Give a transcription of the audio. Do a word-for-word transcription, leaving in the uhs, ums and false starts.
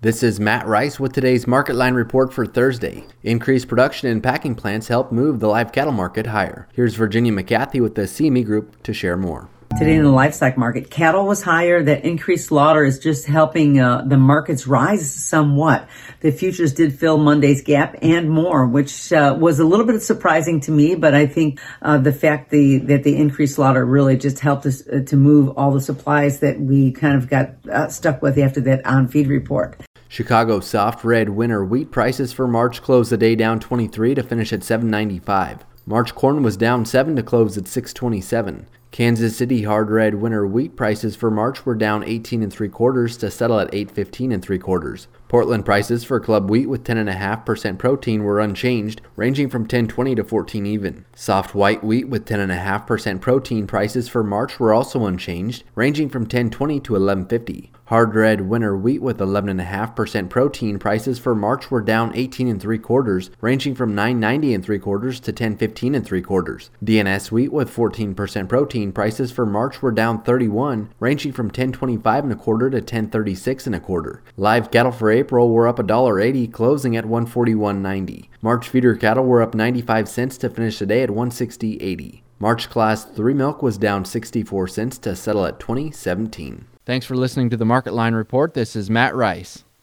This is Matt Rice with today's Market Line report for Thursday. Increased production in packing plants helped move the live cattle market higher. Here's Virginia McCarthy with the C M E Group to share more. Today in the livestock market, cattle was higher. That increased slaughter is just helping uh, the markets rise somewhat. The futures did fill Monday's gap and more, which uh, was a little bit surprising to me, but I think uh, the fact the, that the increased slaughter really just helped us uh, to move all the supplies that we kind of got uh, stuck with after that on-feed report. Chicago soft red winter wheat prices for March closed the day down twenty-three to finish at seven ninety-five. March corn was down seven to close at six twenty-seven. Kansas City hard red winter wheat prices for March were down eighteen and three quarters to settle at eight fifteen and three quarters. Portland prices for club wheat with ten point five percent protein were unchanged, ranging from ten twenty to fourteen even. Soft white wheat with ten point five percent protein prices for March were also unchanged, ranging from ten twenty to eleven fifty. Hard red winter wheat with eleven point five percent protein prices for March were down eighteen and three quarters, ranging from nine ninety and three quarters to ten fifteen and three quarters. D N S wheat with fourteen percent protein prices for March were down thirty-one, ranging from ten twenty-five and a quarter to ten thirty-six and a quarter. Live cattle for April were up one dollar eighty, closing at one forty-one ninety. March feeder cattle were up ninety-five cents to finish the day at one sixty eighty. March class three milk was down sixty-four cents to settle at twenty seventeen. Thanks for listening to the Market Line report. This is Matt Rice.